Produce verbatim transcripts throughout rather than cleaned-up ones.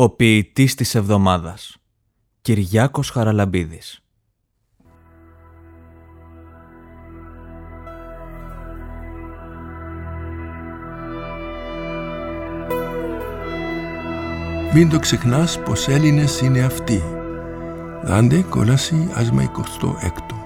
Ο ποιητής της εβδομάδας, Κυριάκος Χαραλαμπίδης. Μην το ξεχνάς πως Έλληνες είναι αυτοί. Δάντε κόλαση άσμα εικοστό έκτο.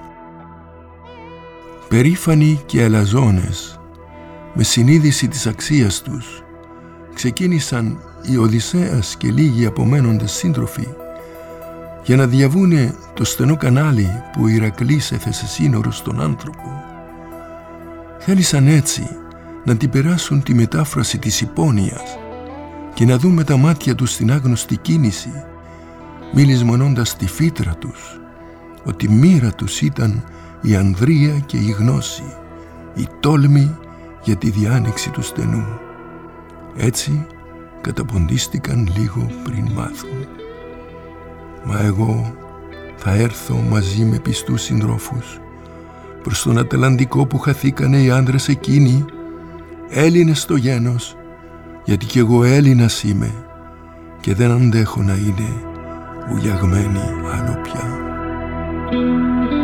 Περήφανοι και αλαζόνες, με συνείδηση της αξίας τους, ξεκίνησαν η Οδυσσέας και λίγοι απομένοντες σύντροφοι για να διαβούνε το στενό κανάλι που ο Ηρακλής έθεσε σύνορο στον άνθρωπο. Θέλησαν έτσι να την περάσουν τη μετάφραση της υπόνοιας και να δουν με τα μάτια τους την άγνωστη κίνηση, μη λησμονώντας τη φύτρα τους, ότι μοίρα τους ήταν η ανδρεία και η γνώση, η τόλμη για τη διάνοιξη του στενού. Έτσι καταποντίστηκαν λίγο πριν μάθουν. Μα εγώ θα έρθω μαζί με πιστούς συντρόφους προς τον Ατλαντικό που χαθήκανε οι άντρες εκείνοι, Έλληνες στο γένος, γιατί κι εγώ Έλληνας είμαι και δεν αντέχω να είναι ουλιαγμένοι άλλο πια.